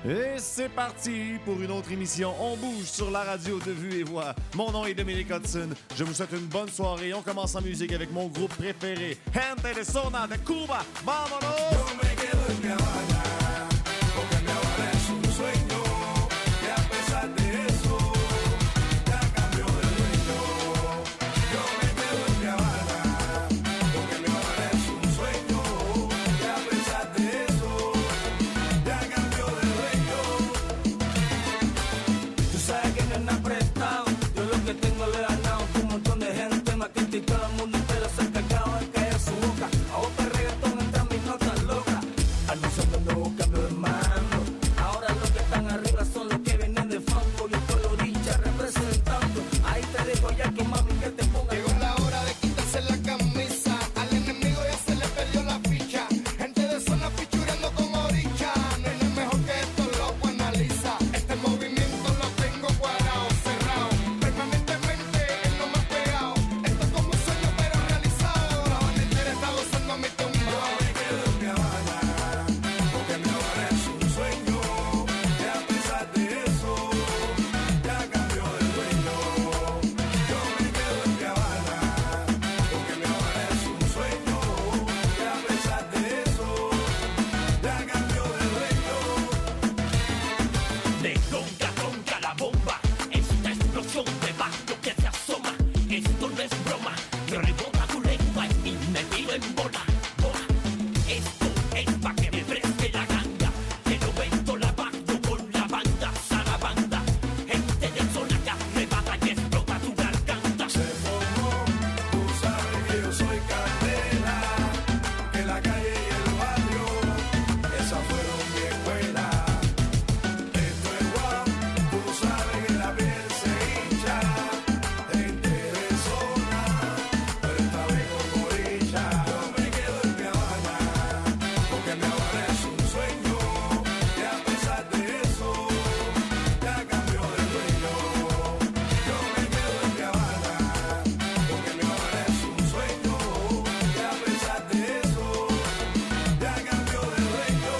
Et c'est parti pour une autre émission. On bouge sur la radio de Vue et Voix. Mon nom est Dominic Hudson. Je vous souhaite une bonne soirée. On commence en musique avec mon groupe préféré, Gente de Zona de Cuba. Vámonos! Yo me quedo en Mi Habana, porque Mi Habana es un sueño, y a pesar de eso, ya cambió de dueño. Yo me quedo en Mi Habana, porque Mi Habana es un sueño, y a pesar de eso, ya cambió de dueño. Tú sabes que no es nada prestado, yo lo que tengo le he ganado. Un montón de gente me ha criticado, el mundo entero se ha encargado de callar su boca. A boca reggaetón entran mis notas locas, anunciando un nuevo cambio de mando. Ahora los que están arriba son los que vienen de fango. Yo estoy orilla representando. Ahí te dejo ya que mami que te ponga. Llegó la hora de quitarse la camisa, al enemigo ya se le perdió la ficha. Gente de zona fichurando con oricha. No hay nada mejor que esto, loco, analiza. Este movimiento lo tengo cuadrado, cerrado, permanentemente es lo más pegado. Esto es como un sueño pero realizado. La banda entera está gozando mi tumbao. Yo me quedo en Mi Habana, porque Mi Habana es un sueño, y a pesar de eso, ya cambió de dueño. Yo me quedo en Mi Habana, porque Mi Habana es un sueño, y a pesar de eso, ya cambió de dueño. De ronca la bomba, esta explosión de barrio que se asoma. Esto no es broma, me rebota tu lengua y me tiro en bola. Esto es pa' que me fresque la ganga, que no vento la barrio con la banda, salabanda. Gente de zona que arrebata y explota tu garganta. Se formó, tú sabes que yo soy candela, que la calle y el barrio, esa fueron mi escuela. Esto es guau, tú sabes que la piel se hincha, gente de zona, pero esta vez con morilla. Yo me quedo en Mi Habana, porque Mi Habana es un sueño, y a pesar de eso, ya cambió de dueño. Yo me quedo en Mi Habana, porque Mi Habana es un sueño, y a pesar de eso, ya cambió de dueño.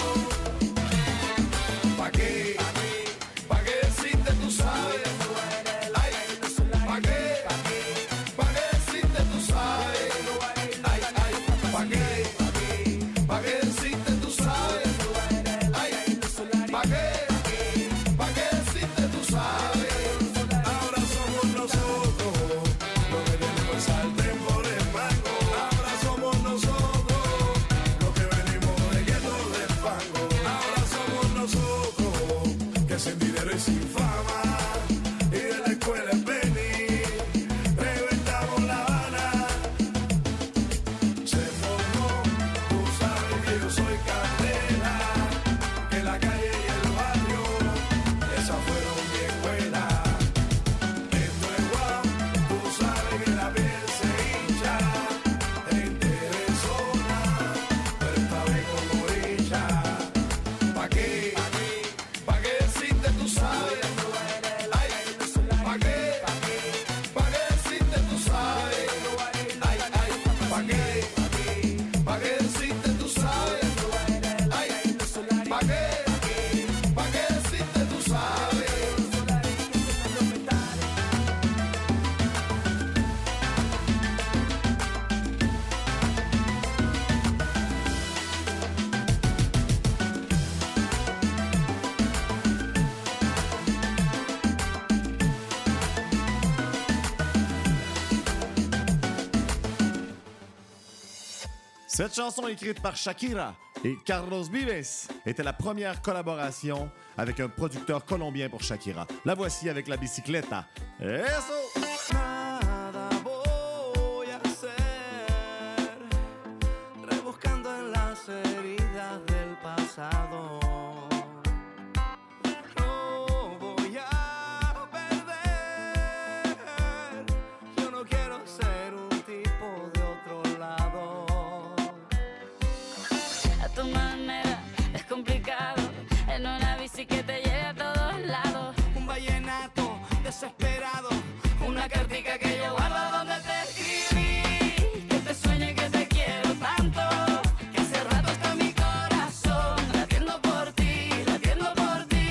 ¿Pa' qué? ¿Pa' qué decirte tú sabes? Ay, ¿pa' qué? ¿Pa' qué decirte tú sabes? Ay, ¿pa' qué? ¿Pa' qué decirte tú sabes? Ay, ¿pa' qué? ¿Pa' qué decirte tú sabes? Ahora somos nosotros los que tenemos el sartén por el mango. Ahora somos nosotros los que venimos de guetos del fango. Ahora somos nosotros que sin dinero y sin fama y de la escuela es venir, reventamos La Habana. Se formó, tú sabes que yo soy candela, que la calle y el barrio, esa fueron mi escuela. Esto es guau, tú sabes que la piel se hincha, gente de zona, pero esta vez con morilla. ¿Pa' qué? ¿Pa' qué decirte tú sabes? Ay, ¿pa' qué? ¿Pa' qué decirte tú sabes? Ay, ¿pa' qué? ¿Pa' qué decirte tú sabes? Ay, ¿pa' qué? ¿Pa' qué decirte tú sabes? Cette chanson écrite par Shakira et Carlos Vives était la première collaboration avec un producteur colombien pour Shakira. La voici avec la bicicleta. Eso! Nada voy a hacer, rebuscando en las heridas del pasado. No voy a perder, yo no quiero ser un tipo de otro lado. A tu manera es complicado, en una bici que te lleve a todos lados. Un vallenato desesperado, Una cartica que yo guardo donde te escribí, que te sueño y que te quiero tanto, que hace rato está mi corazón latiendo por ti, latiendo por ti.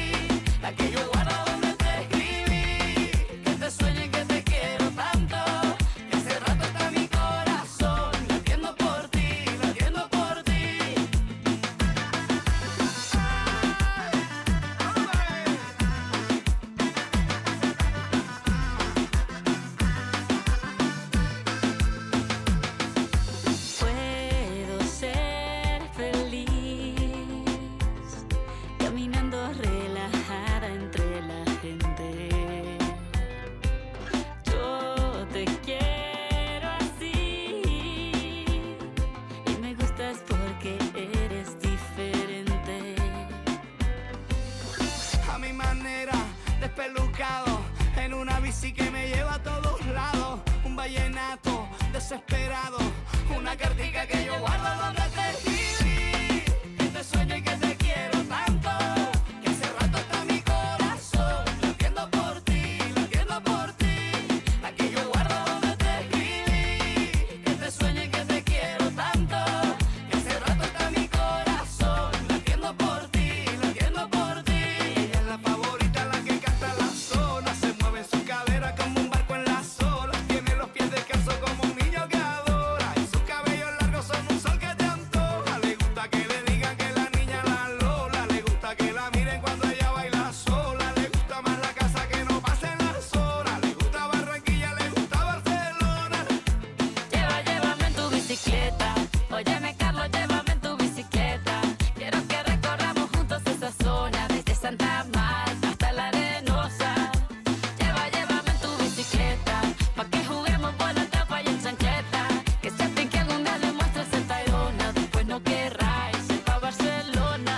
desesperado. Una cartica que yo guardo donde te escribí, que te sueño y que te quiero tanto, que hace rato está mi corazón latiendo por ti, latiendo por ti. La que yo guardo donde te escribí, que te sueño y que te quiero tanto, que hace rato está mi corazón latiendo por ti, latiendo por ti. Ella es la favorita, la que canta la zona, se mueve en su cadera como un barco en las olas, tiene los pies descalzos como un niño que adora, y sus cabellos largos son un sol que te antoja. Le gusta que le digan que la niña la Lola, le gusta que la miren cuando ella baila sola, le gusta más la casa que no pasen las horas, le gusta Barranquilla, le gusta Barcelona. Llévame en tu bicicleta. Óyeme, Carlos, llévame en tu bicicleta. Quiero que recorramos juntos esa zona, desde Santa Marta hasta la Arenosa. Llévame en tu bicicleta, pa' que juguemos por la tapa y en chancleta. Que sepan que algún día le muestres el Tayrona, después no querráis ir pa' Barcelona.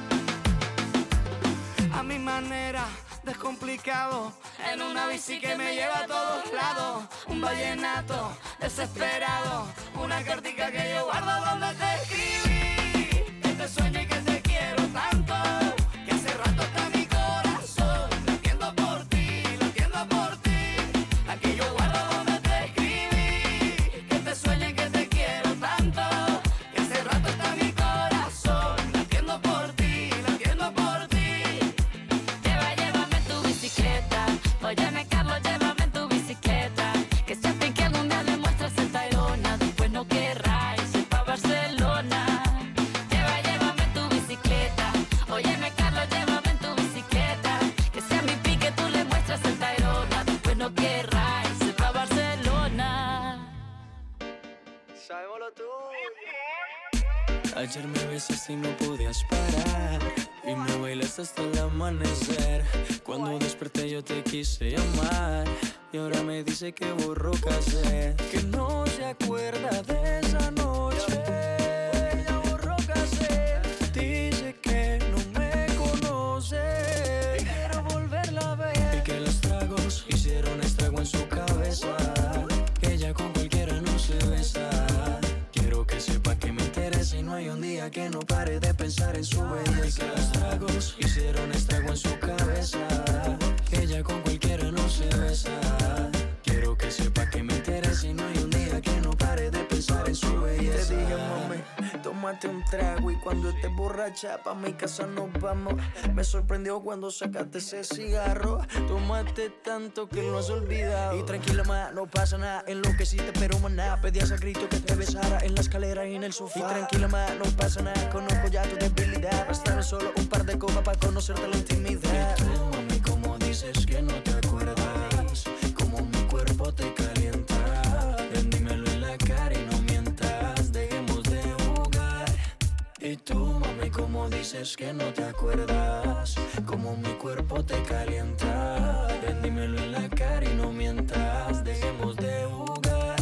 A mi manera, descomplicado, en una bici que me lleva a todos lados. Un vallenato desesperado, una cartica que yo guardo donde te escribí, que te sueño y que te quiero tanto, que hace rato está mi corazón latiendo por ti, latiendo por ti. La que yo guardo donde te escribí, que te sueño y que te quiero tanto, que hace rato está mi corazón latiendo por ti, latiendo por ti. Llévame en tu bicicleta. Óyeme, Carlos, llévame en tu bicicleta. Que sepan que algún día le muestras el Tayrona, después no querráis ir pa' Barcelona. Llévame en tu bicicleta. Óyeme, Carlos, llévame en tu bicicleta. Que sea mi pique, tú le muestras el Tayrona, después no querráis ir pa' Barcelona. Sabemos lo tuyo. Ayer me besaste y no podías parar, y me bailaste hasta el amanecer. Cuando desperté yo te quise llamar, y ahora me dice que borró casé, que no se acuerda de esa noche. Ya borró casé, dice que no me conoce, y quiero volverla a ver, y que los tragos hicieron estrago en su cabeza, que ella con cualquiera no se besa. Quiero que sepa que me interesa y no hay un día que no pare de pensar en su belleza. Que los tragos hicieron estrago en su cabeza, que ella con cualquiera no se besa. Quiero que sepa que me interesa y no hay un día que no pare de pensar en su belleza. Te dije, mami, tómate un trago y cuando estés borracha pa' mi casa nos vamos. Me sorprendió cuando sacaste ese cigarro. Tómate tanto que lo has olvidado. Y tranquila, ma, no pasa nada. Enloqueciste, pero maná. Pedías a grito que te besara en la escalera y en el sofá. Y tranquila, ma, no pasa nada. Conozco ya tu debilidad. Bastaron solo un par de copas para conocerte la intimidad. Y tú, mami, como dices que no te acuerdas, como mi cuerpo te calienta. Ven, dímelo en la cara y no mientas, dejemos de jugar. Y tú, mami, como dices que no te acuerdas, como mi cuerpo te calienta. Ven, dímelo en la cara y no mientas, dejemos de jugar.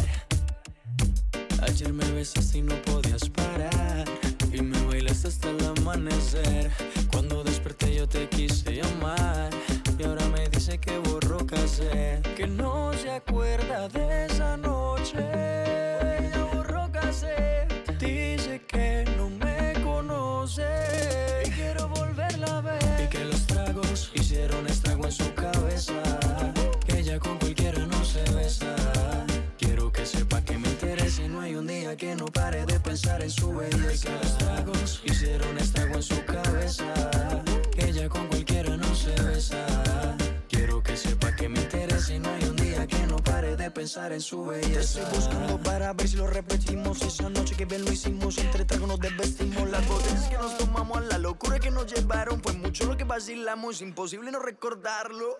Ayer me besaste y no podías parar, y me bailaste hasta el amanecer. Cuando desperté yo te quise llamar, y ahora me dice que borró casé, que no se acuerda de esa noche. Ya borró casé, dice que no me conoce, y quiero volverla a ver, y que los tragos hicieron estrago en su cabeza, que ella con cualquiera no se besa. Quiero que sepa que me interesa y no hay un día que no pare de pensar en su belleza. Que los tragos hicieron estrago en su cabeza, que ella con cualquiera no se besa. Quiero que sepa que me interesa y no hay un día que no pare de pensar en su belleza. Te estoy buscando para ver si lo repetimos. Esa noche que bien lo hicimos, entre tragos nos desvestimos. Las botellas que nos tomamos, la locura que nos llevaron, fue mucho lo que vacilamos, es imposible no recordarlo.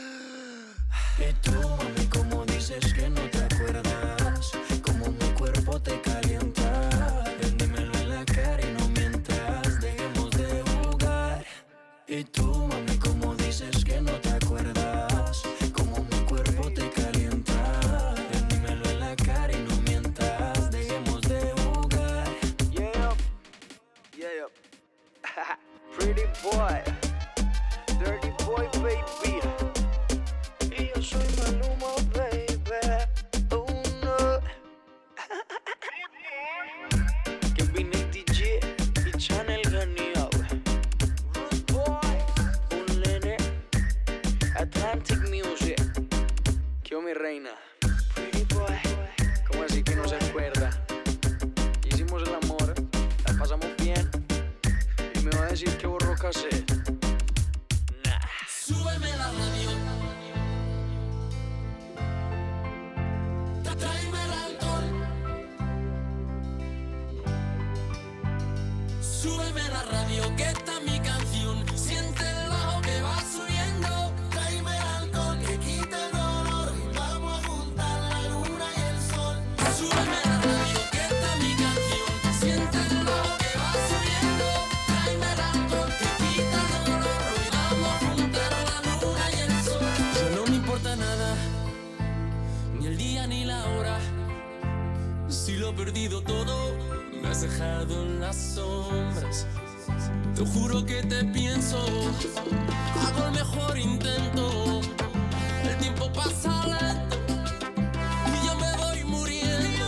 Y tú, mami, como dices que no te acuerdas, como mi cuerpo te calienta. Ven, dímelo en la cara y no mientas, dejemos de jugar. Y tú, mami, como dices que no te acuerdas, como mi cuerpo te calienta. Ven, dímelo en la cara y no mientas, dejemos de jugar. Yeah, yeah. Pretty boy, dirty boy, baby. Y yo soy Maluma, baby. Oh no. reina. Pretty boy, ¿cómo así que no se acuerda? Hicimos el amor, la pasamos bien. Y me va a decir que borró cassette. Nah. Súbeme la radio. Tráeme el alcohol. Súbeme la radio, que está mi canción. Siente el bajo que va subiendo. Tráeme el alcohol que quita el dolor. Y vamos a juntar la luna y el sol. Súbeme la radio, que está mi canción. Siente el bajo que va subiendo. Tráeme el alcohol que quita el dolor. Y vamos a juntar la luna y el sol. Ya no me importa nada, ni el día ni la hora. Si lo he perdido todo, me has dejado en las sombras. Te juro que te pienso, hago el mejor intento. El tiempo pasa lento y yo me voy muriendo.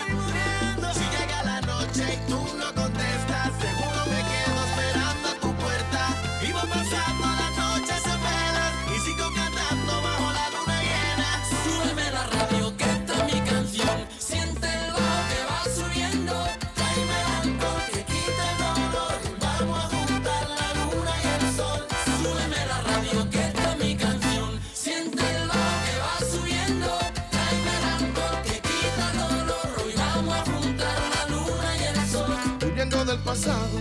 Si llega la noche y tú no contestas, seguro me quedo esperando a tu puerta. Y voy pasando las noches en velas y sigo cantando bajo la luna llena. Súbeme la radio, que está mi canción. Siente el bajo que va subiendo. Tráeme el alcohol que quita el dolor. Vamos a juntar la luna y el sol. Súbeme la radio, que está mi canción. Siente el bajo que va subiendo. Tráeme el alcohol que quita el dolor. Hoy vamos a juntar la luna y el sol. Huyendo del pasado,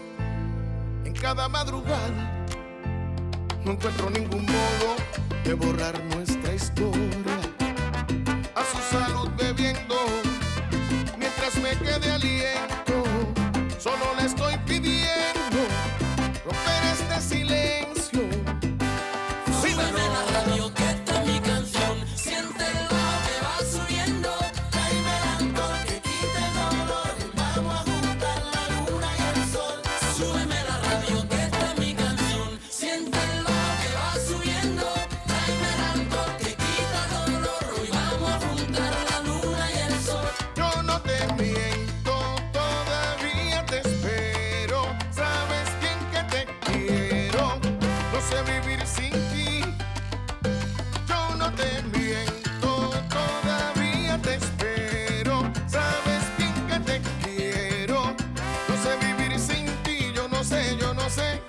en cada madrugada, no encuentro ningún modo de borrar nuestra historia. A su salud bebiendo, mientras me quede aliento, solo le estoy pidiendo romper este silencio. Súbeme la radio, que está mi canción. Siente el bajo que va subiendo. Tráeme el alcohol que quite el dolor. Vamos a juntar la luna y el sol. Súbeme la radio, que está mi canción. Siente el bajo que va subiendo. Tráeme el alcohol que quita el dolor. Hoy vamos a juntar la luna y el sol. Yo no te miento, todavía te espero. Sabes bien que te quiero, no sé vivir sin ti. Yo no te miento, todavía te espero. Sabes bien que te quiero, no sé vivir sin ti. Yo no sé, yo no sé.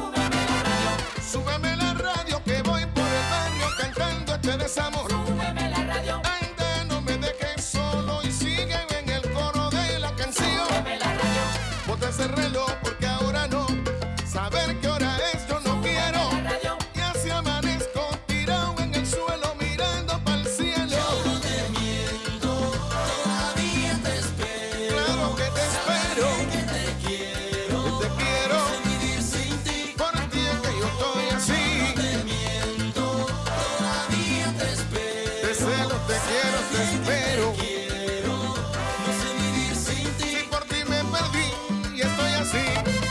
Súbeme la radio que voy por el barrio cantando este desamor. Súbeme la radio. Ande, no me dejes solo y sigue en el coro de la canción. Súbeme la radio. Bota ese reloj porque ahora no. Saber qué hora es yo no quiero. Radio. Y así amanezco tirado en el suelo mirando para el cielo. No te miento, todavía te espero. Claro que te espero, Que te quiero. que te quiero. No sé vivir sin ti. Por ti es que yo estoy así. Te miento, todavía te espero. Te celo, te quiero, te espero. Quiero, no sé vivir sin ti. Si por ti me perdí y estoy así.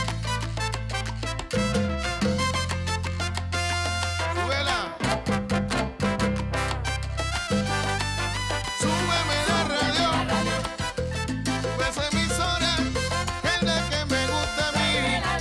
Súbela. Súbeme la radio. Sube esa emisora, es la que me gusta a mí.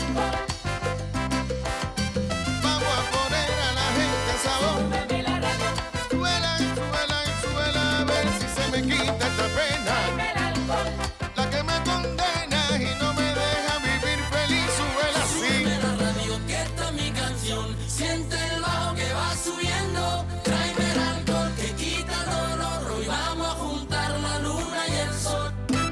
Vamos a poner a la gente sabor. Súbeme la radio. Súbela, súbela, súbela, a ver si se me quita esta pena. Tráeme el alcohol. La que me condena y no me deja vivir feliz. Súbela así. Súbeme la radio, que está mi canción. Siente el bajo que va subiendo. Tráeme el alcohol que quita el dolor. Hoy vamos a juntar la luna y el sol.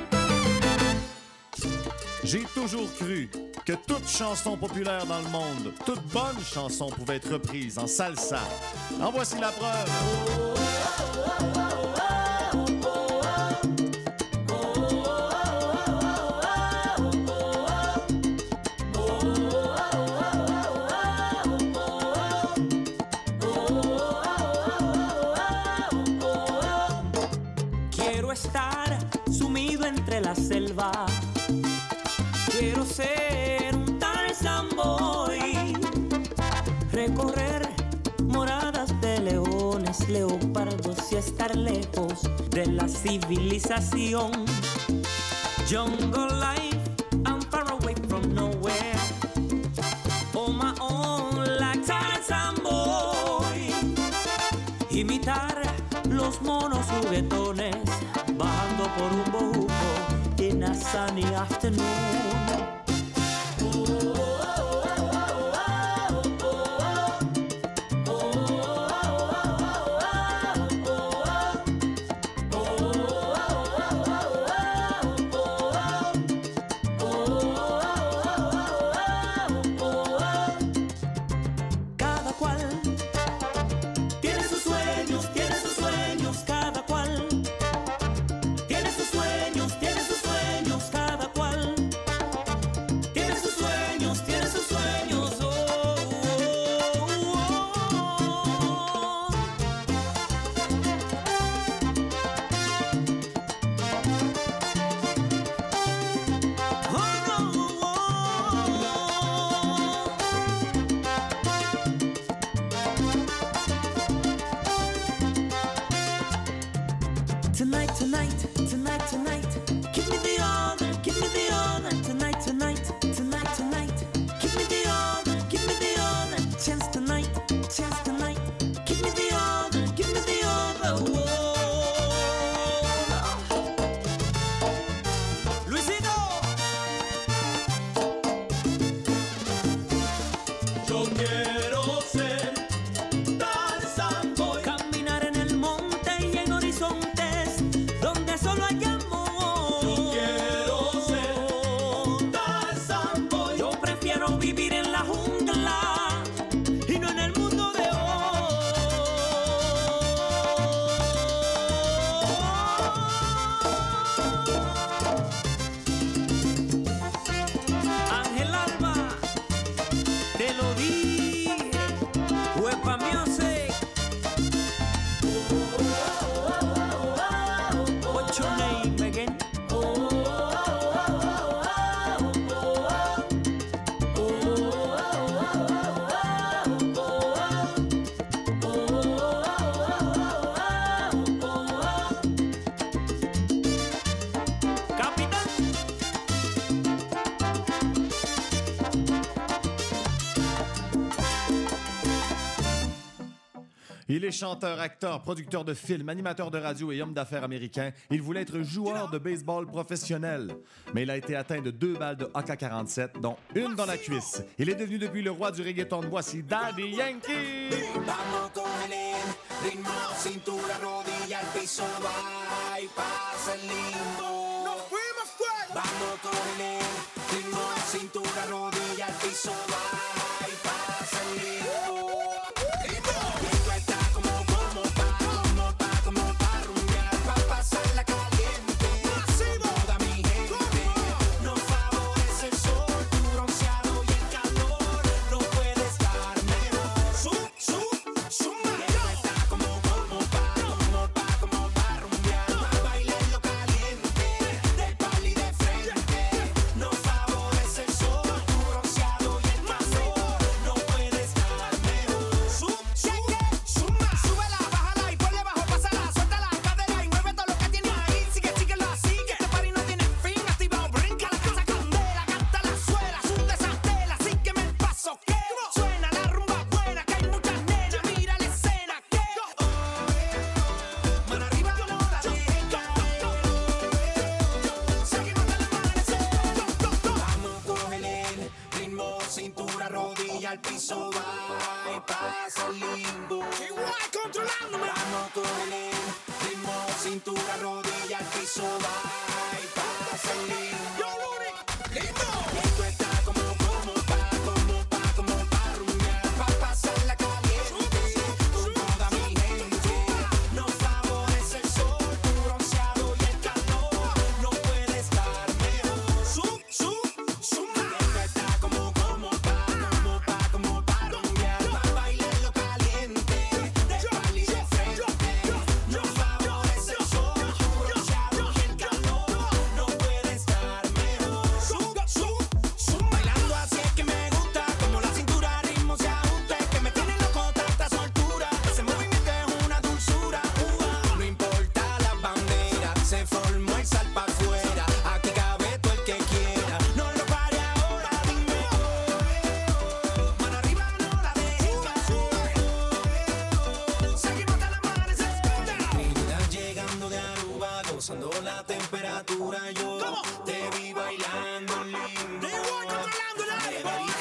J'ai toujours cru que toute chanson populaire dans le monde, toute bonne chanson pouvait être reprise en salsa. En voici la preuve. Quiero estar sumido entre la selva. Quiero ser un Tarzan boy. Recorrer moradas de leones, leopardos y estar lejos de la civilización. Jungle life, I'm far away from nowhere. On my own like Tarzan boy. Imitar los monos juguetones, bajando por un bojuco in a sunny afternoon. Il est chanteur, acteur, producteur de films, animateur de radio et homme d'affaires américain. Il voulait être joueur de baseball professionnel, mais il a été atteint de 2 balles de AK-47, dont une dans la cuisse. Il est devenu depuis le roi du reggaeton. Voici Daddy Yankee! Vamos con el ritmo, cintura, rodilla, al piso, va y pasa el limbo. Nos fuimos fuera. Vamos con el ritmo, cintura, rodilla, al piso, va y pasa el limbo. Esto está como pa rumbear, pa pasarla caliente. Toda mi gente, nos favorece el sol, tu bronceado y el calor. No puede estar mejor. Suma. Esto está como pa rumbear, pa bailarlo caliente, del pali de frente. Nos favorece el sol, tu bronceado y el calor. No puede estar mejor. Suma. Súbela, bájala y ponle bajo, pásala, suelta la cadera y mueve todo lo que tienes ahí. Síguelo así, que este party no tiene fin. Activado, brinca la casa candela, canta la suela, sunde esa tela, sígueme el paso que suena la rumba buena, que hay muchas nenas, mira la escena que mano arriba, no la dejen caer. Seguimos hasta el amanecer. Vamos, cógele el ritmo, cintura, rodilla, al piso, va y pasa el limbo. Igual controlándome. Vamos, cógele el ritmo, cintura, rodilla, al piso, va y pasa el limbo. Esto está como pa rumbear, pa pasarla caliente. Con toda mi gente, nos favorece el sol, tu bronceado y el calor. No puede estar mejor. Suma. Esto está como pa rumbear, pa bailarlo caliente, del pali de frente. Nos favorece el sol, tu bronceado y el calor. No puede estar mejor. Suma.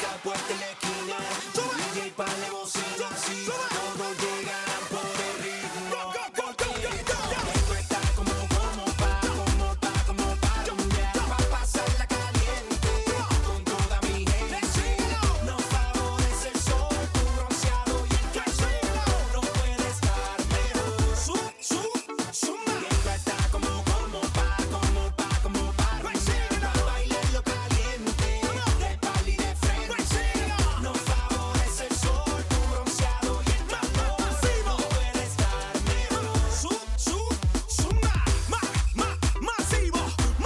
fiesta puesta en la esquina. DJ pa' la bocina, así todos llegan por el ritmo. Porque esto está como pa' rumbear, pa' pasarla caliente con toda mi gente. Nos favorece el sol, tu bronceado y el calor. No puede estar mejor. Zumba. Y esto está como pa' rumbear, pa' bailarlo caliente, de pal y de frente. Nos favorece el sol, tu bronceado y el calor. No puede estar mejor. Zumba. Masivo.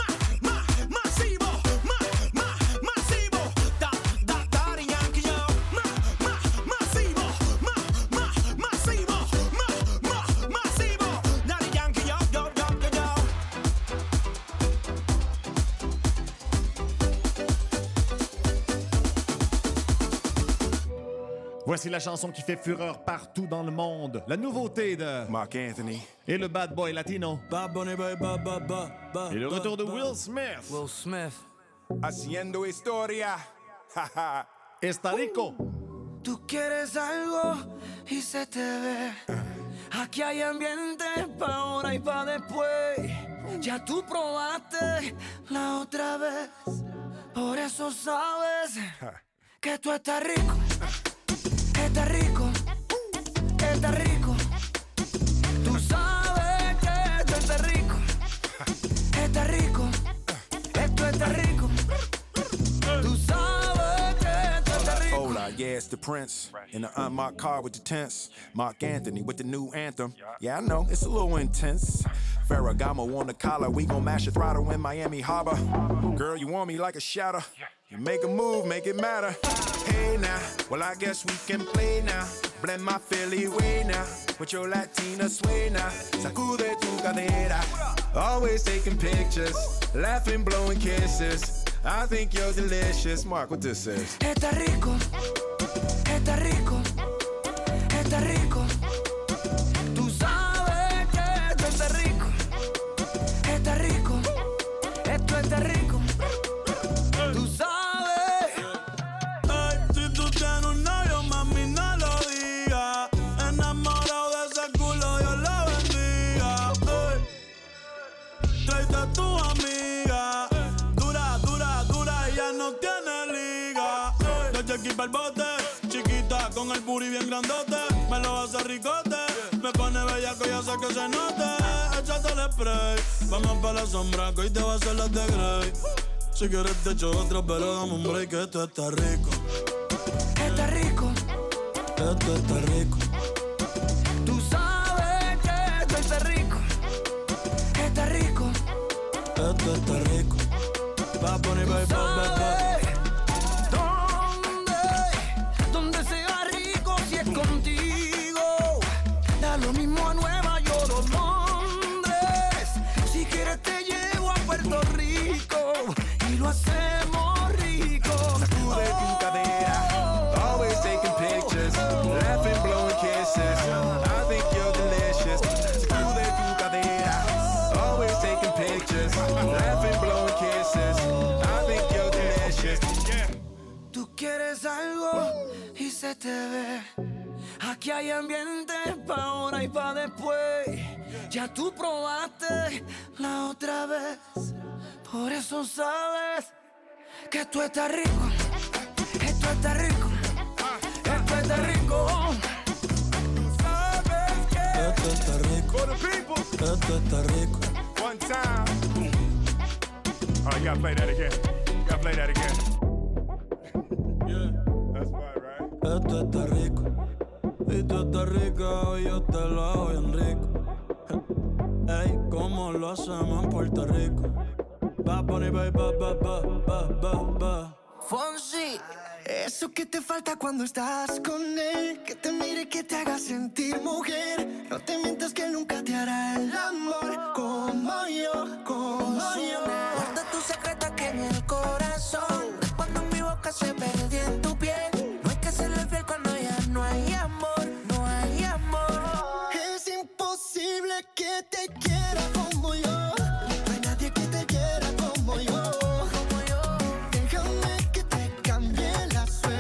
Daddy Yankee, yo. Masivo. Daddy Yankee, yo. Voici la chanson qui fait fureur partout dans le monde. La nouveauté de Mark Anthony. et le bad boy latino. Bad Bunny, ba. Et le retour de Will Smith. Will Smith. Haciendo historia. Está rico. Tú quieres algo y se te ve. Aquí hay ambiente pa' ahora y pa' después. Ya tú probaste la otra vez. Por eso sabes que tú estás rico. Estás rico. Estás rico. Tú sabes que tú estás rico. Estás rico. Esto está rico. Tú sabes que tú estás rico. Hola, yeah, it's the Prince. In the unmarked car with the tents. Mark Anthony with the new anthem. Yeah, I know, it's a little intense. Ferragamo on the collar, we gon' mash a throttle in Miami Harbor. Girl, you want me like a shadow. You make a move, make it matter. Hey now, well I guess we can play now. Blend my Philly way now, with your Latina sway now. Sacude tu cadera, always taking pictures, laughing, blowing kisses. I think you're delicious. Mark, what this is? Está rico, está rico, está rico. Tú sabes que esto está rico, está rico, esto está rico. Tú sabes. Ay, si tú tienes un novio, mami, no lo digas. Enamorado de ese culo, Dios lo bendiga. Ay, tráete a tu amiga. Dura, ella no tiene liga. Desde aquí pa'l bote, chiquita con el booty bien grandote. Me lo hace ricote, me pone bellaco y hace que se note. Échate el spray, vamos pa' la sombra que hoy te va a hacer las de Grey. Si quieres te echo otra, pero dame un break, que esto está rico. Está rico. Esto está rico. Tú sabes que esto está rico. Está rico. Esto está rico. Va a poner, va. ¿Dónde sea rico si es contigo? Da lo mismo a Nueva York o Londres. Si quieres te llevo a Puerto Rico y lo hacemos rico. Sacude tu cadera, always taking pictures, laughing, blowing kisses. I think you're delicious. Sacude tu cadera, always taking pictures, laughing, blowing kisses. I think you're delicious. Tú quieres algo y se te ve. Aquí hay ambiente pa' ahora y pa' después. Ya tú probaste la otra vez. Por eso sabes que tú estás rico. Esto está rico. Esto está rico. Sabes que Esto está rico. For the people, Esto está rico. one time. Oh, you gotta play that again. You gotta play that again. Yeah. That's fine, right? Esto está rico. Y tú estás rica y yo te lo hago bien rico. Ey, ¿cómo lo hacemos en Puerto Rico? Va a poner, ba. Fonsi, eso que te falta cuando estás con él, que te mire y que te haga sentir mujer. No te mientas que nunca te hará el amor como yo. Guarda tu secreto aquí en el corazón. Cuando mi boca se perdió en tu piel, no hay que serle fiel cuando ya no hay amor, no hay amor. Es imposible que te quiera como yo. No hay nadie que te quiera como yo. Déjame que te cambie la suerte.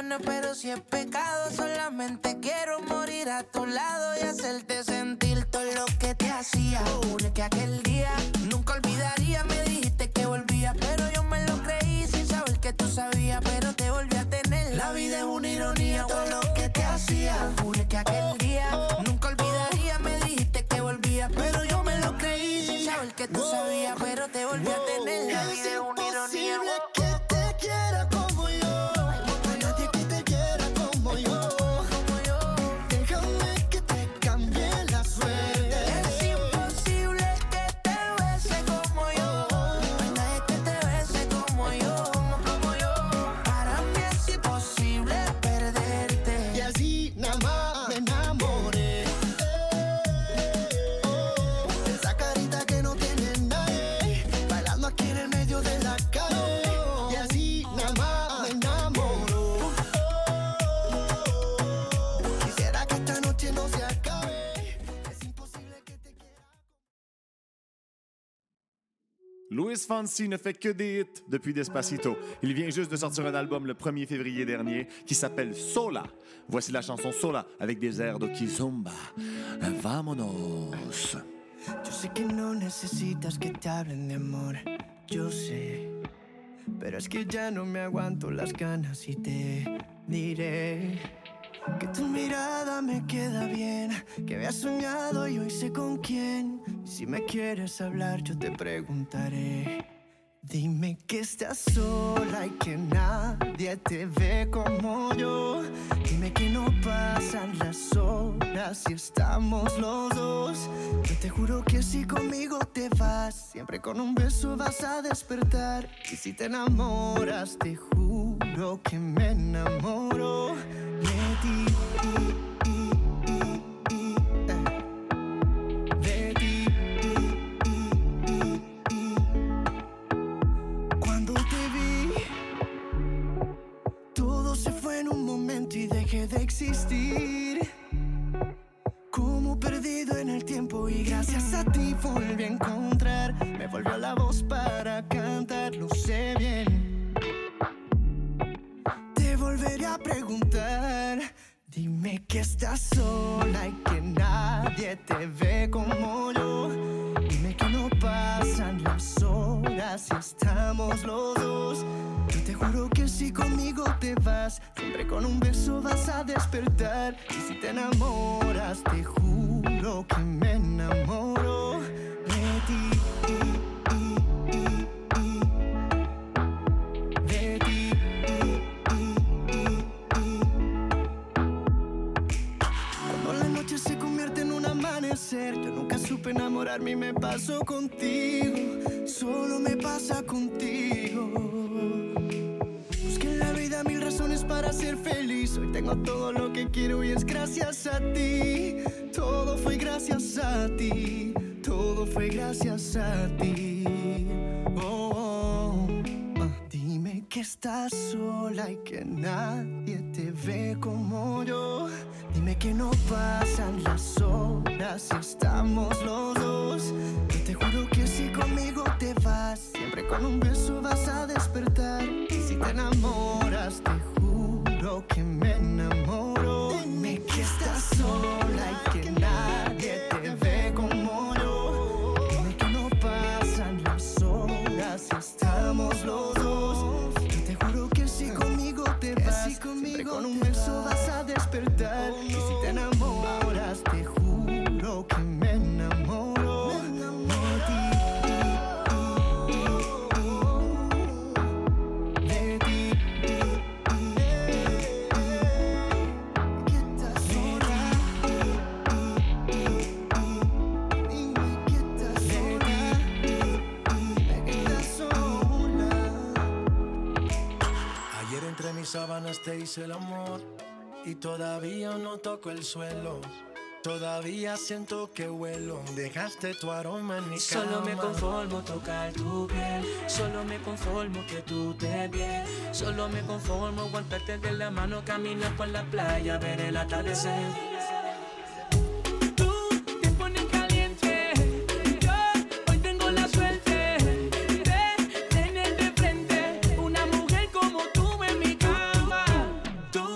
pena, pero si es pecado, solamente quiero morir a tu lado y hacerte sentir todo lo que te hacía. Juré que aquel día nunca olvidaría, me dijiste que volvías, pero yo me lo creí sin saber que tú sabías, pero te volví a tener. La vida es una ironía, todo lo que te hacía. Juré que aquel día nunca olvidaría, me dijiste que volvías, pero yo me lo creí sin saber que tú sabías, pero te volví a tener. La vida es una ironía. Que te quiera como yo. No hay nadie que te quiera como yo. Déjame que te cambie la suerte. Es imposible que te bese como yo. No hay nadie que te bese como yo. Para mí es imposible perderte. Y así nada más me enamoré. Esa carita que no tiene nadie, bailando aquí en el medio de la calle. Y así nada más me enamoro. Quisiera que esta noche no se acabe. Es imposible que te quiera. Luis Fonsi ne fait que des hits depuis Despacito. Il vient juste de sortir un album le 1er février dernier qui s'appelle Sola. Voici la chanson Sola avec des airs de Kizomba. Vámonos. Yo sé que no necesitas que te hablen de amor, yo sé. Pero es que ya no me aguanto las ganas y te diré que tu mirada me queda bien, que había soñado y hoy sé con quién. Y si me quieres hablar yo te preguntaré. Dime que estás sola y que nadie te ve como yo. Dime que no pasan las horas si estamos los dos. Yo te juro que si conmigo te vas, siempre con un beso vas a despertar. Y si te enamoras, te juro que me enamoro de ti. De ti. Cuando te vi, todo se fue en un momento y dejé de existir. Como perdido en el tiempo y gracias a ti volví a encontrar. Me volvió la voz para cantar, lo sé bien. Te volveré a preguntar. Dime que estás sola y que nadie te ve como yo. Dime que no pasan las horas si estamos los dos. Yo te juro que si conmigo te vas, siempre con un beso vas a despertar. Y si te enamoras, te juro que me enamoro de ti. De ti. Cuando la noche se convierte en un amanecer, yo nunca supe enamorarme y me pasó contigo. Solo me pasa contigo. Busqué en la vida mil razones para ser feliz. Hoy tengo todo lo que quiero y es gracias a ti. Todo fue gracias a ti. Todo fue gracias a ti. Dime que estás sola y que nadie te ve como yo. Dime que no pasan las horas si estamos los dos. Yo te juro que si conmigo te vas, siempre con un beso vas a despertar. Y si te enamoras, te juro que me enamoro. Dime que estás sola y que nadie te ve como yo. Dime que no pasan las horas si estamos los dos. Yo te juro que si conmigo te vas, siempre con un beso vas a despertar. Y si te enamoras, te juro que me enamoro de ti. De ti. Que estás sola. Dime que estás sola. Que estás sola. Ayer entre mis sábanas te hice el amor y todavía no toco el suelo. Todavía siento que huelo. Dejaste tu aroma en mi cama. Solo me conformo tocar tu piel. Solo me conformo que tú te bien. Solo me conformo aguantarte de la mano, caminar por la playa, ver el atardecer. Tú te pones caliente. Yo hoy tengo la suerte de tener de frente una mujer como tú en mi cama. Tú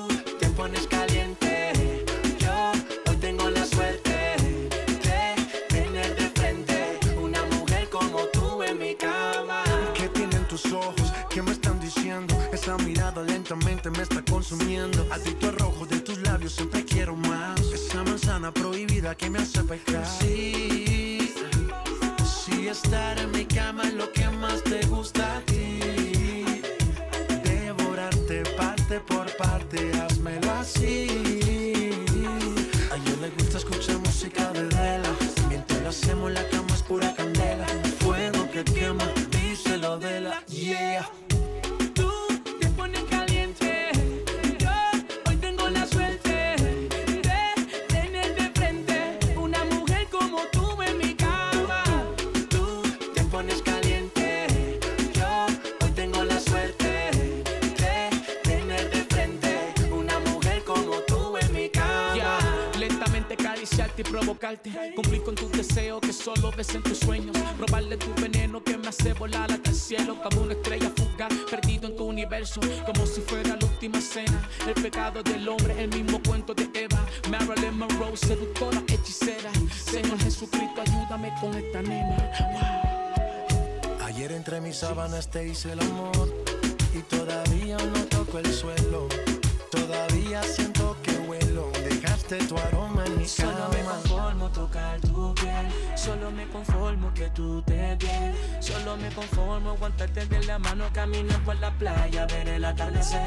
estar en mi cama es lo que más te gusta a ti. Devorarte parte por parte, házmelo así. A ella le gusta escuchar música de Dela. Mientras lo hacemos la cama es pura candela. Fuego que quema, díselo de la yeah. Tú te pones caliente. Yo hoy tengo la suerte de tener de frente una mujer como tú en mi cama. Tú te pones caliente. Yo hoy tengo la suerte de tener de frente una mujer como tú en mi cama. Yeah. Lentamente acariciarte y provocarte, cumplir con tus deseos que solo ves en tus sueños, robarle tu veneno que me hace volar hasta el cielo, como una estrella fugaz perdido en tu universo, como si fuera la última cena. El pecado del hombre, el mismo cuento de Eva. Marilyn Monroe, seductora, hechicera. Señor Jesucristo, ayúdame con esta nena. Wow. Ayer entre mis sábanas te hice el amor y todavía no toco el suelo. Todavía siento que huelo. Dejaste tu aroma en mi cama. Solo me conformo tocar tu piel. Solo me conformo que tú estés bien. Solo me conformo aguantarte de la mano, caminar por la playa, ver el atardecer.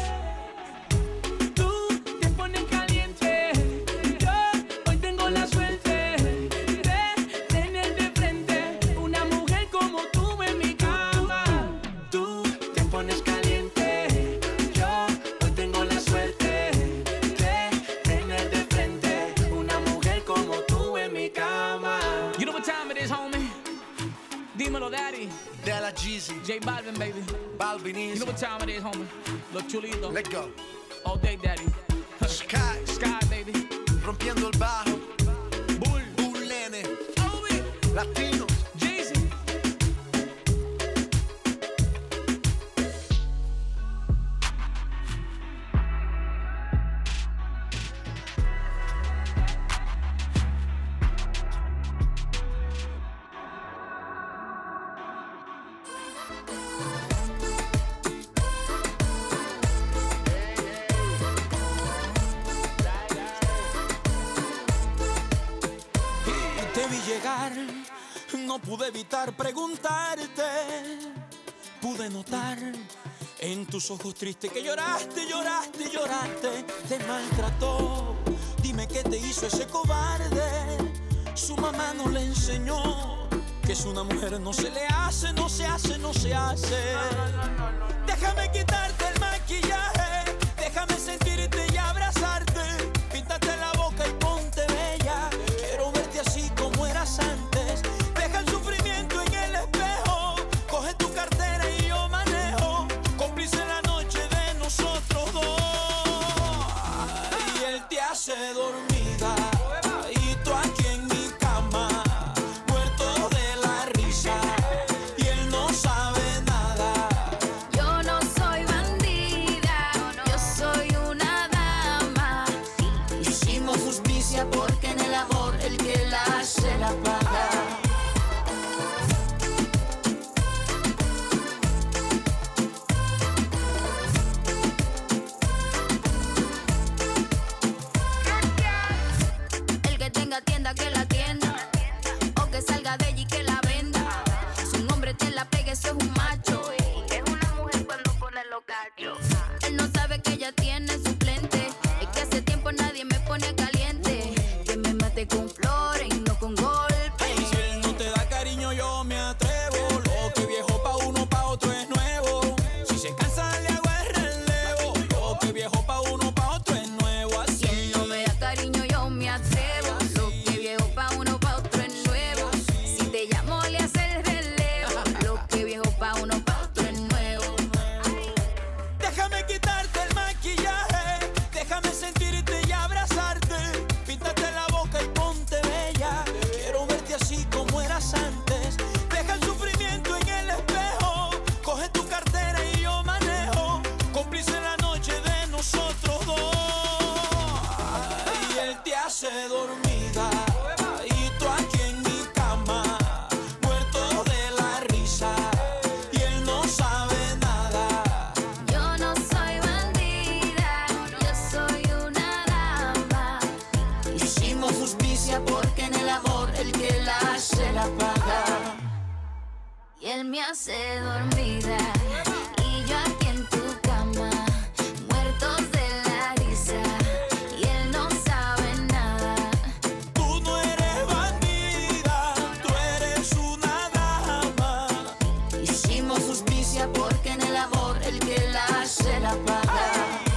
Tú te pones caliente. Yo hoy tengo la suerte de tener de frente una mujer como tú en mi cama. Tú te pones caliente. Yo hoy tengo la suerte de tener de frente una mujer como tú en mi cama. You know what time it is, homie? Dímelo, daddy. De la Jeezy, J Balvin, baby. Balvin You Easy. know what time it is, homie? Los chulitos. Let's go. All day, daddy. Sky, Sky, baby. rompiendo el bajo. Bull. Bull Nene, Latino. Jeezy. Te vi llegar, no pude evitar preguntarte. Pude notar en tus ojos tristes que lloraste, lloraste, lloraste. Te maltrató, dime qué te hizo ese cobarde. Su mamá no le enseñó que es una mujer no se le hace, no se hace, no se hace. Déjame quitarte el maquillaje, déjame sentirte y abrazarte. Píntate la boca y ponte bella. Quiero verte así como eras antes. Deja el sufrimiento en el espejo. Coge tu cartera y yo manejo. Cómplice la noche de nosotros dos. Y él te hace dormida. Y tú aquí en mi cama, muerto de la risa. Y él no sabe nada. Yo no soy bandida, yo soy una dama. me hace dormida. Y yo aquí en tu cama, muertos de la risa. Y él no sabe nada. Tú no eres bandida, tú eres una dama. Hicimos justicia porque en el amor el que la hace la paga.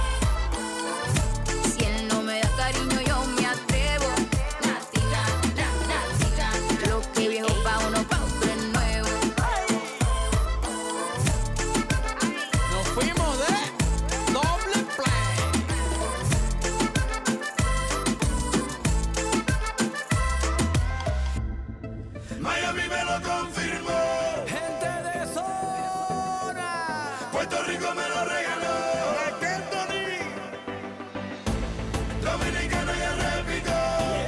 Si él no me da cariño yo me atrevo. Lo que viejo pa' uno pa' otro es nuevo. Nos fuimos de doble play. Miami me lo confirmó. Gente de zona. Puerto Rico me lo regaló. Dominicana ya repitió.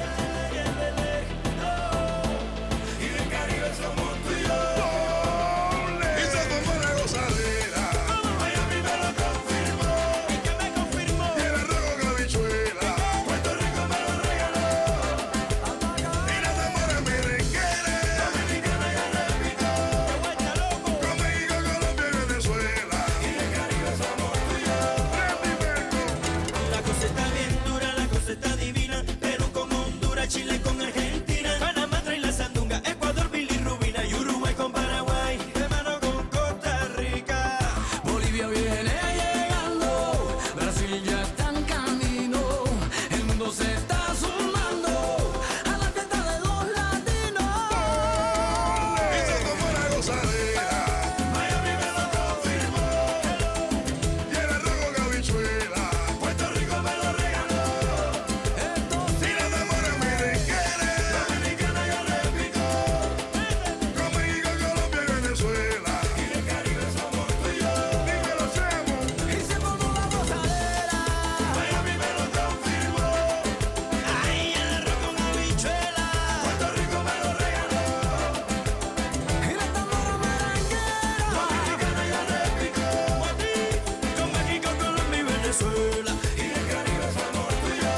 Y del Caribe somos tú y yo. Y se tomó la gozadera. Miami me lo confirmó. ¿Y qué me confirmó? Y el arroz con habichuela. Puerto Rico me lo regaló. Y las amores merengueras. Dominicana ya repitió. ¡Vuelta loco! Con México, Colombia y Venezuela. Y del Caribe somos tú y yo. La cosa está bien dura, la cosa está divina. Perú con Honduras, Chile con Argentina. Panamá trae la sandunga, Ecuador, bilirrubina. Y Uruguay con Paraguay, hermano con Costa Rica. Bolivia viene llegando, Brasil ya está en camino, el mundo se está sumando a la fiesta de los latinos. Y se tomó la gozadera. Miami me lo confirmó. Y el arroz con habichuela. Puerto Rico me lo regaló. Y las amores merengueras. Dominicana ya repitió. Con México, Colombia y Venezuela. Y del Caribe somos tú y yo. Dímelo, Chemo. Y se formó la gozadera. Miami me lo confirmó. Ay, el arroz con habichuela. Puerto Rico me lo regaló. Y la tambora merenguera. Dominicana ya repitió. Con México, Colombia y Venezuela. Y del Caribe somos tú y yo.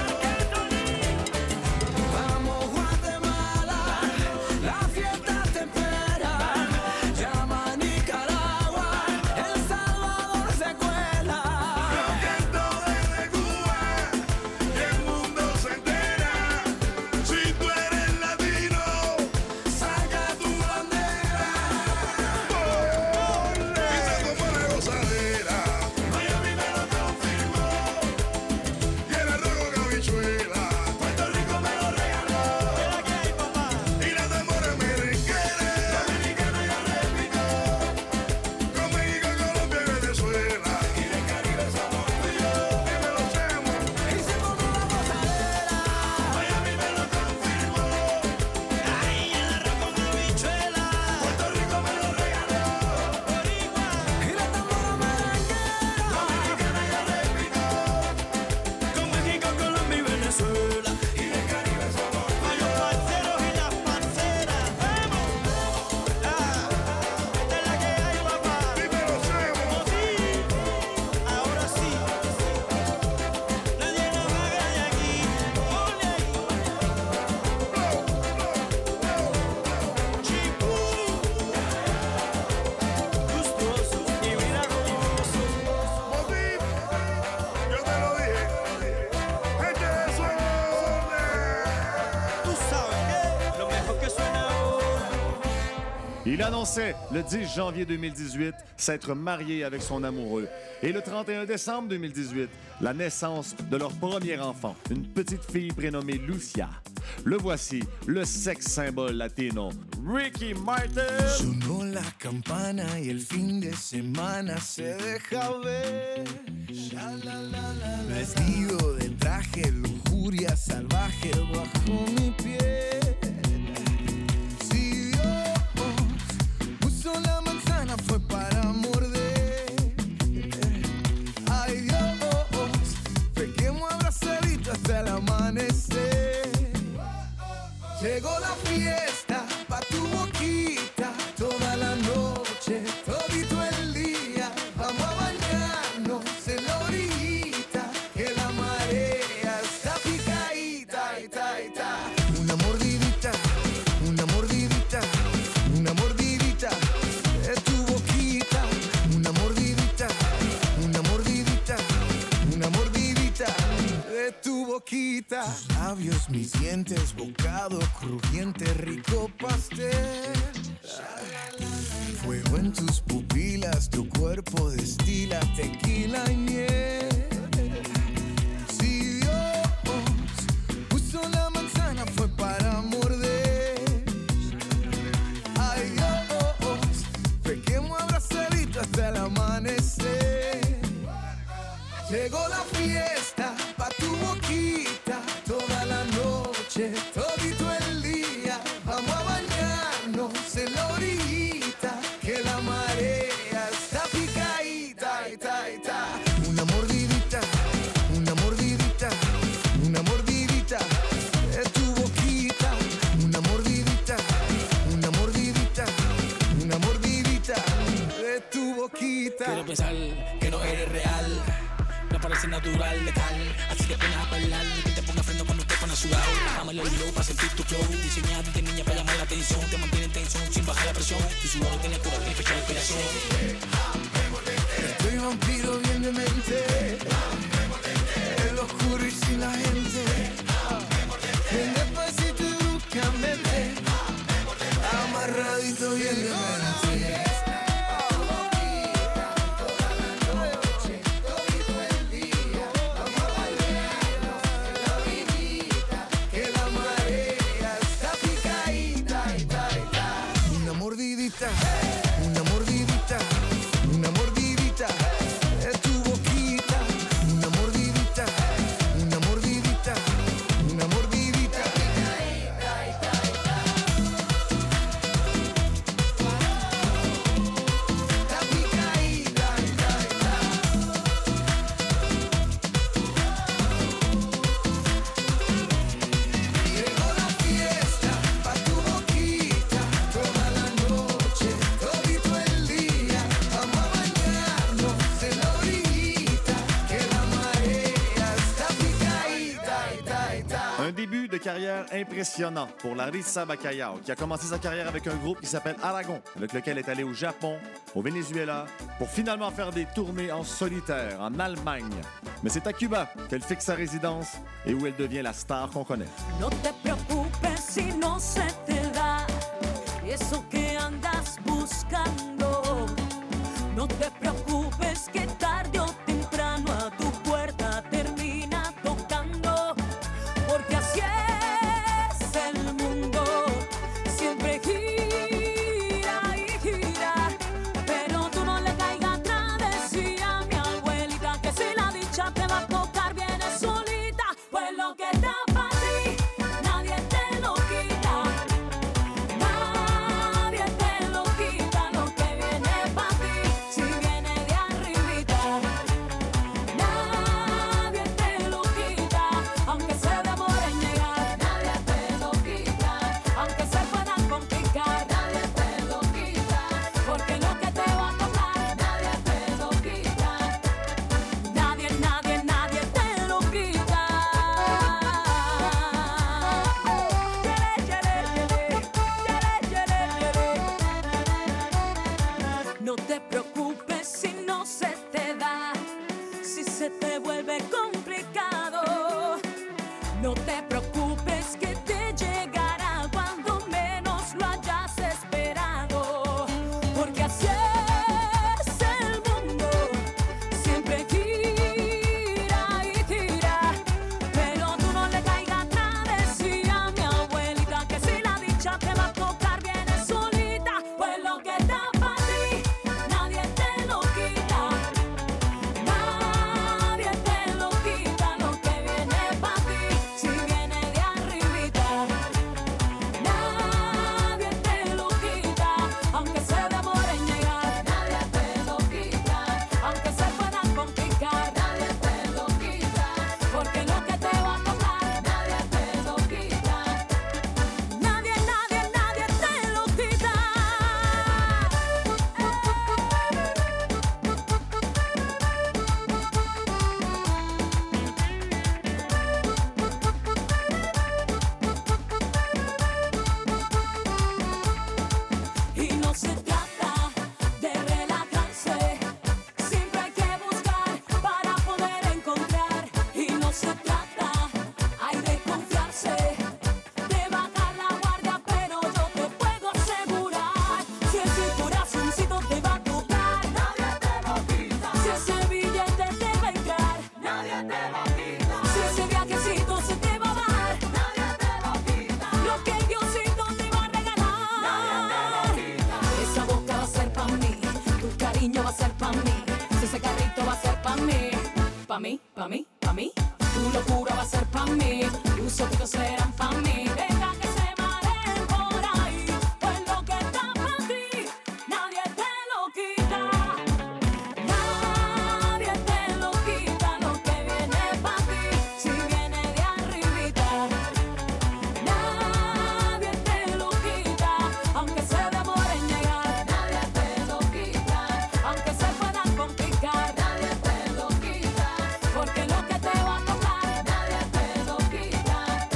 Vamos Guatemala, la fiesta te espera. Llama a Nicaragua, El Salvador se cuela. Yo canto desde Cuba y el mundo se entera. Si tú eres latino, saca tu bandera. Y se tomó la gozadera. Miami me lo confirmó. Y el arroz con habichuela. Puerto Rico me lo regaló. Y las amores merengueras. Dominicana ya repitió. Con México, Colombia y Venezuela. Y del Caribe somos tú y yo. Dímelo, Chemo. Y se formó la gozadera. Miami me lo confirmó. Ay, el arroz con habichuela. Puerto Rico me lo regaló. Y la tambora merenguera. Dominicana ya repitió. Con México, Colombia y Venezuela. Y del Caribe somos tú A y los yo. parceros y las parceras. ¡Vamos! Esta es la que hay, papá. Dímelo, Chemo. Sí, ahora sí. Nadie nos va a ganar aquí. Ole ahí. Chipú. Gustoso y miraculoso. Motín, yo te lo dije. Gente de zona. Tú sabes que lo mejor que suena ahora. Il annonçait le 10 janvier 2018 s'être marié avec son amoureux. Et le 31 décembre 2018, la naissance de leur premier enfant, une petite fille prénommée Lucia. Le voici, le sex symbole latino, Ricky Martin. Sonó la campana y el fin de semana se deja ver. Vestido de traje, lujuria salvaje bajo mi piel. Si Dios puso la manzana fue para morder. Ay Dios, pequemos abrazaditos hasta el amanecer. Llegó la fiesta pa' tu boquita, toda la noche, todito el día. Vamos a bañarnos en la orillita, que la marea está picadita, ta, ta. Una mordida Tus labios, mis dientes, bocado crujiente, rico pastel. Fuego en tus pupilas, tu cuerpo destila tequila y miel. Si Dios puso la manzana fue para morder. Ay Dios, pequemos abrazadito hasta el amanecer. Llegó la fiesta pa' tu boquita, toda la noche, todito el día. Vamos a bañarnos en la orillita, que la marea está picadita, ita, ita. Una mordidita, una mordidita, una mordidita de tu boquita. Una mordidita, una mordidita, una mordidita de tu boquita. Quiero pensar que no eres real. Me parece natural, letal. Así te pones a bailar y que te ponga freno cuando te pones a sudar. Dame el hilo para sentir tu flow. Diseñado de niña para llamar la atención. Te mantiene en tensión sin bajar la presión. Tu sudor tiene cura y fecha de inspiración. Estoy vampiro bien de mente. El oscuro y sin la gente. Ven despacito y bruscamente. Amarradito bien de mente. Una mordidita, una mordidita de tu boquita. Una mordidita, una mordidita, una mordidita. La picadita, llegó la fiesta pa' tu boquita, toda la noche, todito el día. Vamos a bañarnos en la orillita, que la marea está picadita, ita, ita. Un début de carrière impressionnant pour Larissa Bacallao, qui a commencé sa carrière avec un groupe qui s'appelle Aragon, avec lequel elle est allée au Japon, au Venezuela, pour finalement faire des tournées en solitaire en Allemagne. Mais c'est à Cuba qu'elle fixe sa résidence et où elle devient la star qu'on connaît. No te preocupes si no se te da eso que andas buscando. No te preocupes que tarde o temprano a tu puerta termina tocando. Porque así es el mundo, siempre gira y gira. Pero tú no le caigas atrás, decía mi abuelita, que si la dicha te va a tocar viene solita. Pues lo que está para ti, nadie te lo quita. Nadie te lo quita, lo que viene para ti, si viene de arribita. Nadie te lo quita, aunque se demore en llegar. Nadie te lo quita, aunque se pueda complicar. Nadie te lo quita, porque lo que te va a tocar, nadie te lo quita. Nadie, nadie, nadie te lo quita. No te preocupes si no se te da, si se te vuelve complicado. No te preocupes que te llegará cuando menos lo hayas esperado. Porque así es el mundo, siempre gira y gira. Pero tú no le caigas atrás, decía mi abuelita, que si la dicha te va a tocar viene solita. Pues lo que está para ti, nadie pa' mí, pa' mí, pa' mí. Tu locura va a ser pa' mí, tus ojos serán pa' mí. Deja que se mareen por ahí, pues lo que está pa' ti, nadie te lo quita. Nadie te lo quita, lo que viene pa' ti, si viene de arribita. Nadie te lo quita, aunque se demore en llegar. Nadie te lo quita, aunque se pueda complicar. Nadie te lo quita, porque lo que te va a tocar. Nadie te lo quita,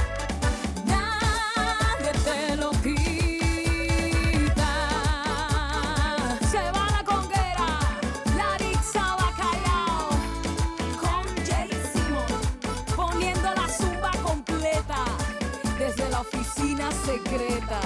nadie te lo quita. Se va la conguera, Larissa Bacallao, con Jay Simon, poniendo la zumba completa desde la oficina secreta.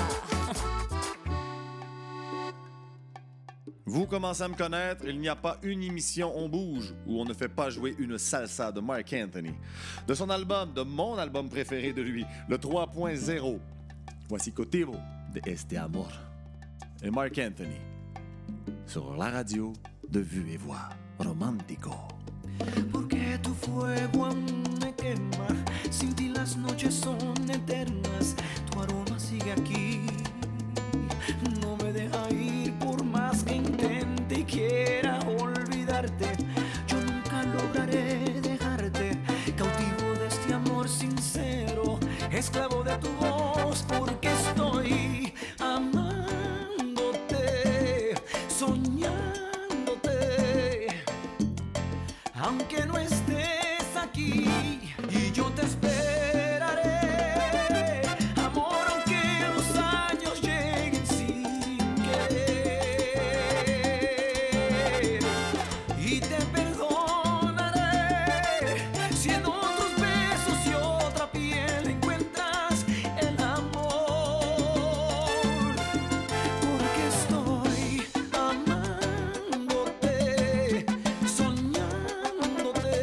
Vous commencez à me connaître, il n'y a pas une émission On Bouge où on ne fait pas jouer une salsa de Marc Anthony. De son album, de mon album préféré de lui, le 3.0. Voici Cotivo de Este Amor. Et Marc Anthony, sur la radio de Vue et Voix, Romántico. Porque tu fuego aún me quema, sin ti las noches son eternas, tu aroma sigue aquí, no me deja ir por más que intente y quiera olvidarte, yo nunca lograré dejarte, cautivo de este amor sincero, esclavo de tu voz, porque estoy amándote, soñándote. Aunque no estés aquí y yo te esperaré, amor, aunque los años lleguen sin querer, y te perdonaré si en otros besos y otra piel encuentras el amor, porque estoy amándote, soñándote.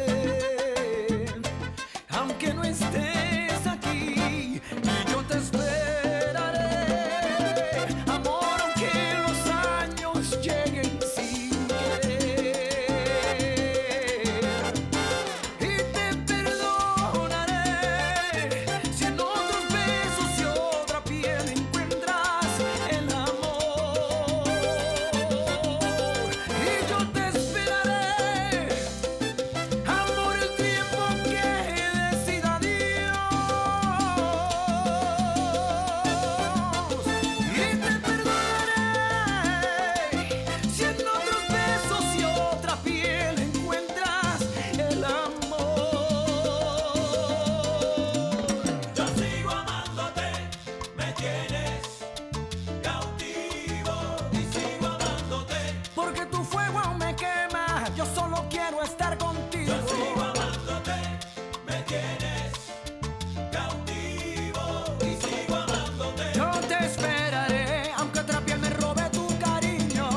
Aunque no estés aquí y yo te esperaré, amor, aunque los años lleguen sin querer, y te perdonaré si en otros besos y otra piel encuentras el amor, y yo te esperaré, amor, el tiempo que decida Dios, y te perdonaré si en otros besos y otra piel encuentras el amor. Yo sigo amándote, me tienes cautivo y sigo amándote. Porque tu fuego aún me quema, yo solo quiero estar contigo. Yo sigo amándote, me tienes cautivo y sigo amándote. Yo te esperaré, aunque otra piel me robe tu cariño.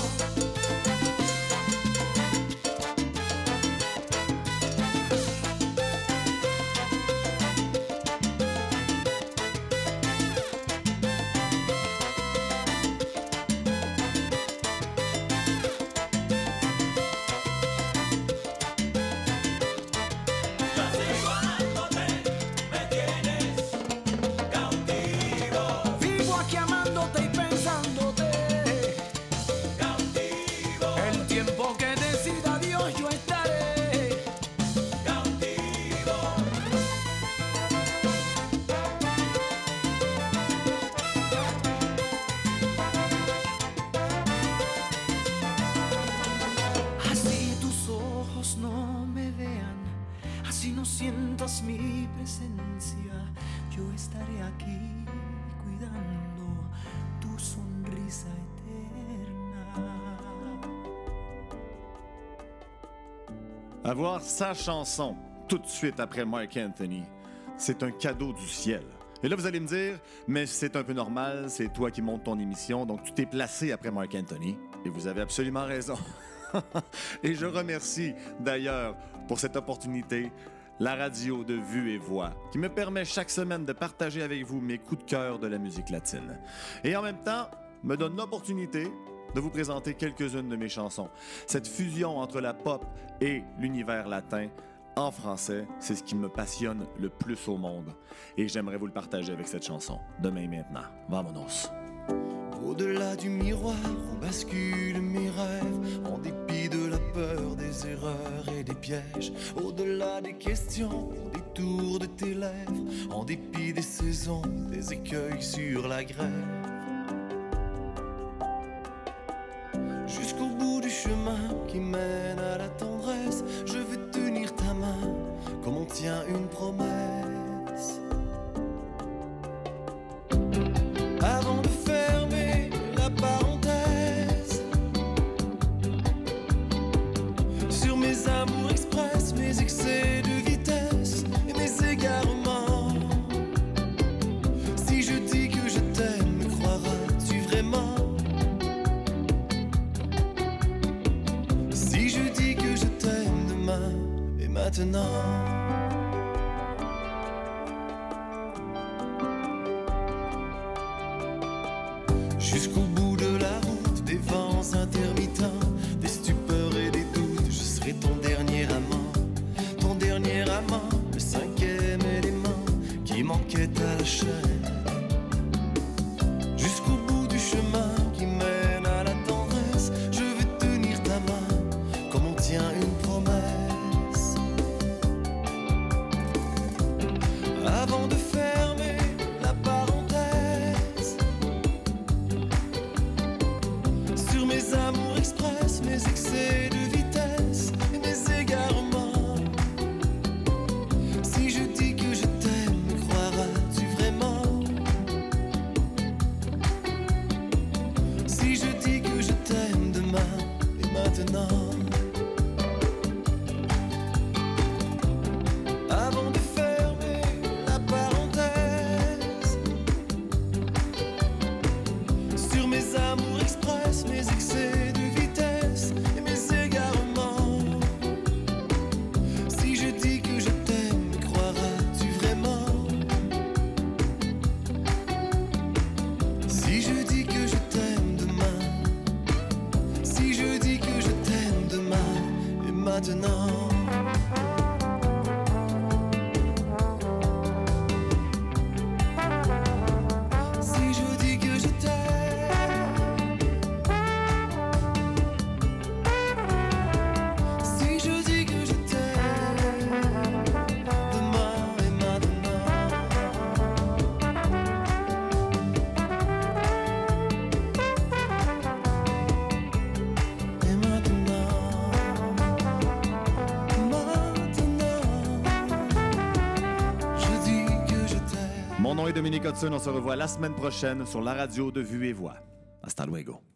Yo sigo amándote, me tienes cautivo, Vivo aquí amándote y pensándote. cautivo, El tiempo que decida Dios yo estaré. cautivo. Así tus ojos no me vean, así no sientas mi presencia, yo estaré aquí cuidando tu sonrisa eterna. Avoir sa chanson tout de suite après Marc Anthony, c'est un cadeau du ciel. Et là, vous allez me dire, mais c'est un peu normal, c'est toi qui montes ton émission, donc tu t'es placé après Marc Anthony. Et vous avez absolument raison. Et je remercie d'ailleurs pour cette opportunité la radio de Vue et Voix, qui me permet chaque semaine de partager avec vous mes coups de cœur de la musique latine. Et en même temps, me donne l'opportunité de vous présenter quelques-unes de mes chansons. Cette fusion entre la pop et l'univers latin, en français, c'est ce qui me passionne le plus au monde. Et j'aimerais vous le partager avec cette chanson. Demain et maintenant. Vamonos. Au-delà du miroir, on bascule mes rêves, en dépit de la peur, des erreurs et des pièges. Au-delà des questions, au détour de tes lèvres, en dépit des saisons, des écueils sur la grève. Jusqu'au bout du chemin qui mène à la tendresse, je veux tenir ta main comme on tient une promesse. Avant de fermer la parenthèse sur mes amours express, mes excès de vitesse et mes égarements. Si je dis que je t'aime, me croiras-tu vraiment? Si je dis que je t'aime demain et maintenant. Jusqu'au bout de la route, des vents intermittents, des stupeurs et des doutes, je serai ton dernier amant, le cinquième élément qui manquait à la chaîne. Jusqu'au bout du chemin qui mène à la tendresse, je veux tenir ta main comme on tient une promesse. Avant de fermer la parenthèse sur mes amours express, mes excès de vitesse et mes égarements. Si je dis que je t'aime, me croiras-tu vraiment? Si je dis que je t'aime demain et maintenant. Avant de fermer la parenthèse sur mes amours express, mes excès de vitesse et mes égarements. Si je dis que je t'aime, me croiras-tu vraiment? Si je dis que je t'aime demain, si je dis que je t'aime demain et maintenant. Si je dis que je t'aime, si je dis que je t'aime, demain et maintenant. Et maintenant, je dis que je t'aime. Mon nom est Dominique Hudson. On se revoit la semaine prochaine sur la radio de Vue et Voix. Hasta luego.